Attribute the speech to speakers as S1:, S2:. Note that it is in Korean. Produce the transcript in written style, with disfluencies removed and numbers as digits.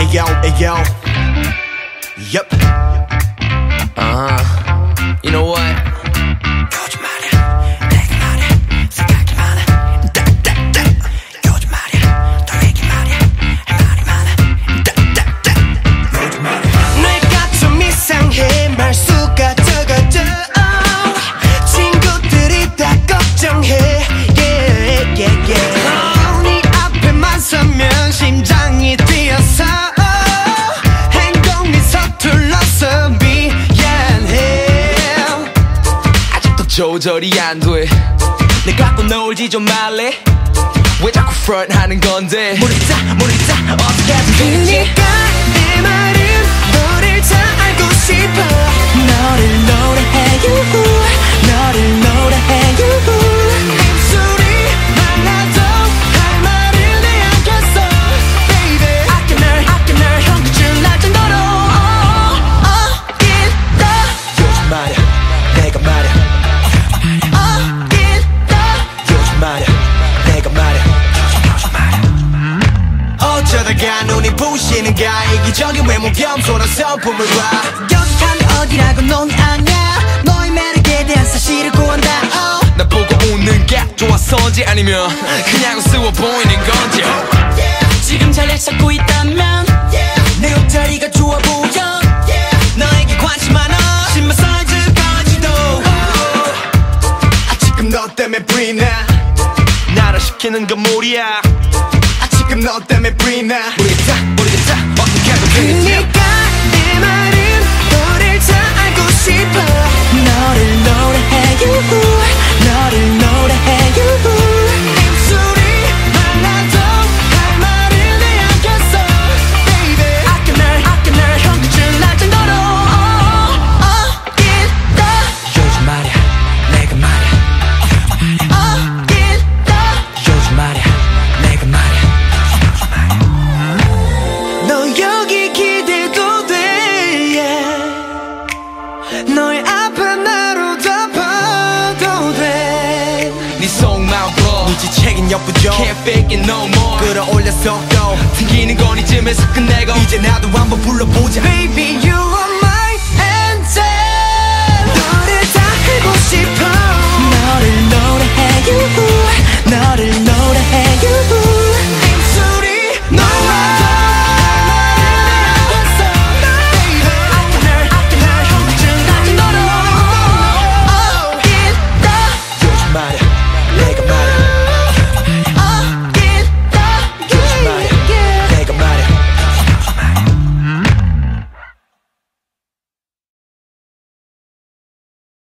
S1: Ayo, ayo. Yep.
S2: You know what? 조절이 안 돼. 내 갖고 놀지 좀 말래. 왜 자꾸 프런트하는 건데. 모르겠다 어떻게 하지 대체.
S3: 네가 내 말은 너를 다 알고 싶어. 너를 노래해 유후. 너를 노래해 유후. 입술이 말라도 할 말을 내야겠어 baby. 아껴 널 형 끝줄 날 정도로
S1: 요즘 말야 내가 말야 어쩌다가 눈이 부시는가 이기적인 외모 겸손한 성품을 봐.
S3: 여기가 어디라고 넌 아냐. 너의 매력에 대한 사실을 구한다.
S2: 나 보고 웃는 게 좋아서인지 아니면 그냥 우스워 보이는 건지.
S3: 지금 잘 찾고 있다면 내 옷자리가 좋아 보여. 너에게 관심 많아. 신발 사이즈까지도.
S1: 지금 너 때문에 브리나
S2: 나를 시키는 건 무리야.
S1: 지금 너 때문에 브리나
S2: 모르겠다 어떻게 하면 되겠지.
S3: 네가 내 말은 너를 다 알고 싶어. 너를 노래해 유후. 너를 노래해 유후. 입술이 말라도 할 말을 내야겠어 baby. 아껴 널 형 끝줄 날 정도로
S2: 요즘 말야 내가 말야. 요즘 말야 내가 말야.
S3: 너 여기 기대도 돼 yeah. 너의 앞에 나로 덮어도 돼.
S2: 네 속마음 봐.
S1: 눈치채긴 예쁘죠.
S2: Can't fake it no more.
S1: 끌어올렸어 또
S2: 튕기는 건 이쯤에서 끝내고
S1: 이제 나도 한번 불러보자.
S3: Baby you are my anthem. 너를 다 알고 싶어. 너를 노래해 유후. 너를 노래해 유후.